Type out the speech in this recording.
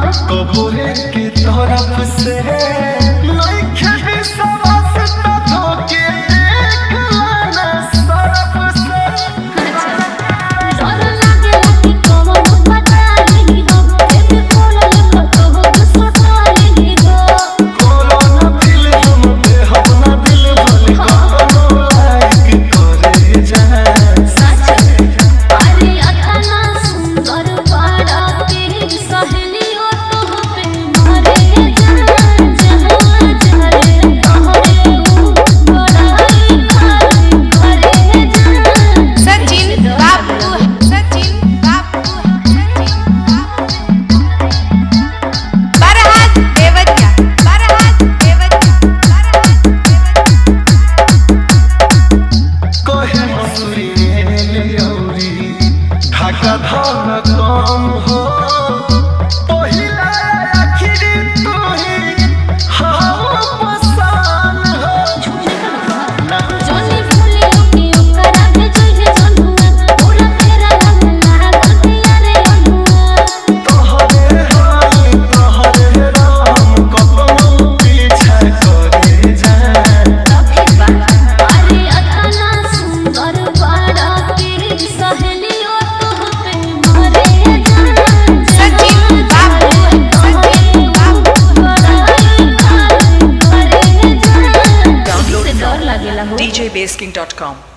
कबूरे की तरफ से नइखे विश्वास त धोके देख लाना सरफ से डर लागे कि कौन पता नहीं हो एक बोलल कतो गुस्सा नहीं हो कोनो न दिल हम पे हम न दिल भले कोनो लाइक करे जाए सच अरे अतना सुंदर बड़ा के सहेलियों तो पे मारे जान जहां चले तोहरे बड़ाई करे जान सचिन बाबू बरहात देवरिया कहे मसूरी में लियौरी ढाका धान कम हो पहिला आखिरी तू ही हाँ पसान हो जोनी फूले के ओकरा भेजै जनुआ पूरा तेरा रंगना करतिया रे अनुआ तोहरे हाल तोहरे राम कपनों पीछा करे जाए अरे अतना सुंदर बड़ा के सहेलियों तो पे मारे जान सचिन बड़ाई करे जान Download से डर लागेला हो djbasking.com